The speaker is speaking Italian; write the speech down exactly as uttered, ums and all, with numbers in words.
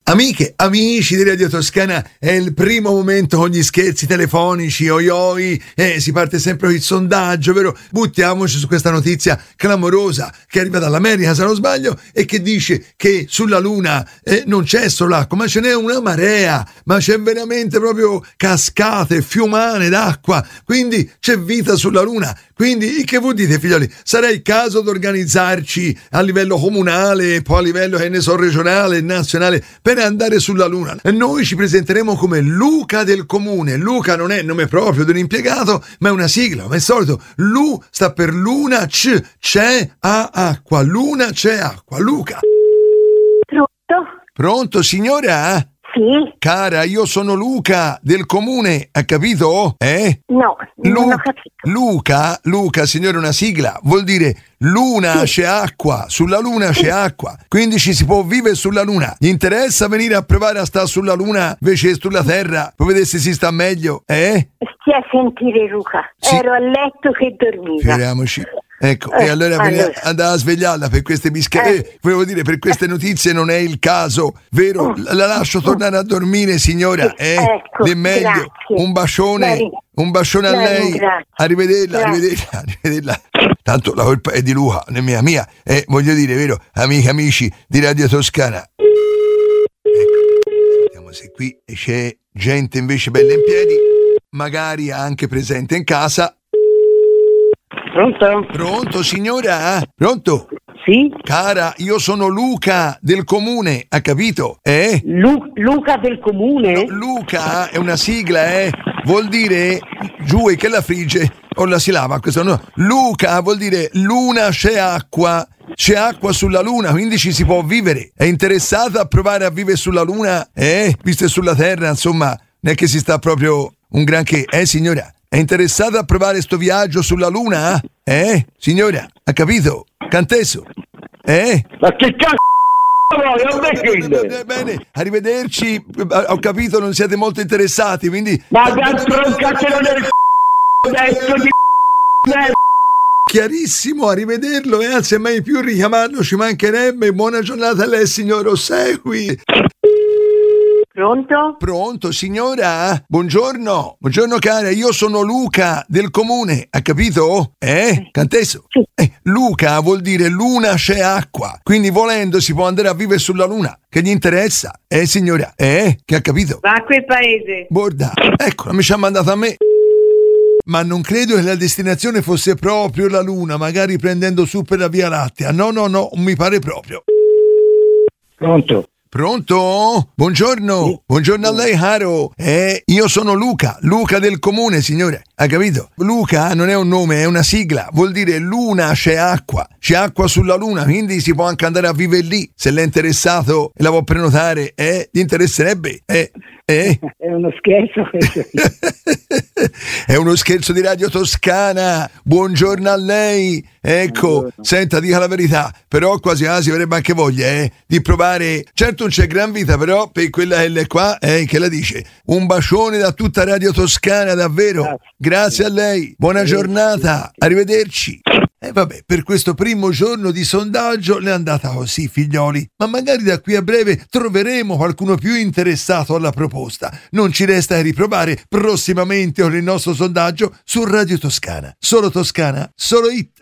Amiche, amici di Radio Toscana, è il primo momento con gli scherzi telefonici, oi oi, eh, si parte sempre con il sondaggio, vero? Buttiamoci su questa notizia clamorosa che arriva dall'America, se non sbaglio, e che dice che sulla Luna eh, non c'è solo acqua, ma ce n'è una marea, ma c'è veramente proprio cascate, fiumane d'acqua, quindi c'è vita sulla Luna. Quindi, che voi dite, figlioli? Sarà il caso di organizzarci a livello comunale, poi a livello, che ne so, regionale, nazionale, per andare sulla Luna. Noi ci presenteremo come Luca del Comune. Luca non è il nome proprio di un impiegato, ma è una sigla, come al solito. Lu sta per Luna, C, c'è a acqua. Luna, c'è acqua. Luca. Pronto? Pronto, signora? Sì? Cara, io sono Luca del Comune, ha capito? Eh? No, Lu- non ho capito. Luca, Luca, signore, una sigla, vuol dire Luna, Sì. c'è acqua, sulla Luna c'è acqua, quindi ci si può vivere sulla Luna. Gli interessa venire a provare a stare sulla Luna invece che sulla Terra, per vedere se si sta meglio, eh? Stia a sentire, Luca. Sì. Ero a letto che dormiva. Figuriamoci. Ecco, Eh, e allora, veniva- allora. andava a svegliarla per queste bische. Eh. Eh, volevo dire, per queste notizie non è il caso, vero? La, la lascio tornare a dormire, signora. Sì, Eh? ecco, Le meglio. grazie. Un bacione, La ring- un bacione a la lei. ringrazio. Arrivederla, Grazie. arrivederla, arrivederla. Tanto la colpa è di Luca, non è mia, mia. Eh, voglio dire, vero? Amiche, amici di Radio Toscana. Ecco, vediamo se qui c'è gente invece bella in piedi, magari anche presente in casa. Pronto? Pronto, signora? Pronto? Sì? Cara, io sono Luca del Comune, ha capito? Eh? Lu- Luca del Comune? No, Luca è una sigla, eh? Vuol dire giù e che la frigge o la si lava, questo no. Luca vuol dire Luna, c'è acqua. C'è acqua sulla Luna, quindi ci si può vivere. È interessata a provare a vivere sulla Luna? Eh? Visto che sulla Terra, insomma, non è che si sta proprio un granché, eh signora? È interessata a provare sto viaggio sulla Luna? Eh? Signora, ha capito? Cantesso? Eh? Ma che cazzo vuoi? Non mi chiede. Eh, Bene, arrivederci. Ho capito, non siete molto interessati, quindi... Ma dal troncatelo del c***o detto di merda. Chiarissimo, arrivederlo e anzi mai più richiamarlo, ci mancherebbe. Buona giornata a lei, signor Osegui. Pronto? Pronto, signora? Buongiorno. Buongiorno, cara. Io sono Luca del Comune. Ha capito? Eh? Cantesso? Sì. Eh, Luca vuol dire Luna, c'è acqua. Quindi volendo si può andare a vivere sulla Luna. Che gli interessa? Eh, signora? Eh? Che ha capito? Va a quel paese. Borda. Ecco, mi ci ha mandato a me. Ma non credo che la destinazione fosse proprio la Luna, magari prendendo su per la Via Lattea. No, no, no, mi pare proprio. Pronto? Pronto? Buongiorno, buongiorno a lei, caro. Eh, io sono Luca, Luca del Comune, signore. Ha capito? Luca non è un nome, è una sigla. Vuol dire Luna, c'è acqua. C'è acqua sulla Luna, quindi si può anche andare a vivere lì. Se l'è interessato e la può prenotare, eh, gli interesserebbe? Eh, eh? È uno scherzo questo. È uno scherzo di Radio Toscana. Buongiorno a lei. Ecco, Buongiorno. senta, dica la verità, però quasi quasi avrebbe anche voglia eh, di provare. Certo non c'è gran vita, però per quella che è qua, eh, che la dice. Un bacione da tutta Radio Toscana, davvero. Grazie. Grazie a lei. Buona giornata. Arrivederci. E vabbè, per questo primo giorno di sondaggio le è andata così, figlioli. Ma magari da qui a breve troveremo qualcuno più interessato alla proposta. Non ci resta che riprovare prossimamente con il nostro sondaggio su Radio Toscana. Solo Toscana, solo hit.